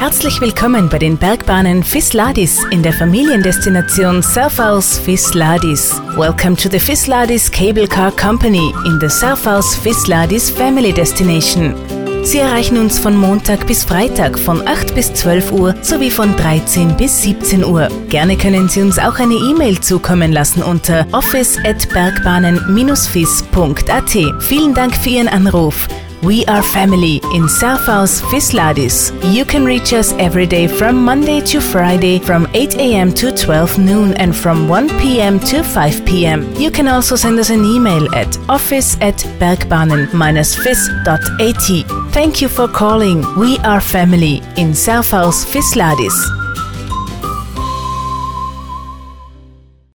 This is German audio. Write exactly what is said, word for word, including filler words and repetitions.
Herzlich willkommen bei den Bergbahnen Fisladis in der Familiendestination Surfhouse Fisladis. Welcome to the Fisladis Cable Car Company in the Surfhouse Fisladis Family Destination. Sie erreichen uns von Montag bis Freitag von acht bis zwölf Uhr sowie von dreizehn bis siebzehn Uhr. Gerne können Sie uns auch eine E-Mail zukommen lassen unter office at bergbahnen dash fis punkt a t. Vielen Dank für Ihren Anruf. We are family in Surfhouse Fisladis. You can reach us every day from Monday to Friday from eight a.m. to twelve noon and from one p.m. to five p.m. You can also send us an email at office at bergbahnen dash fis dot a t. Thank you for calling. We are family in Surfhouse Fisladis.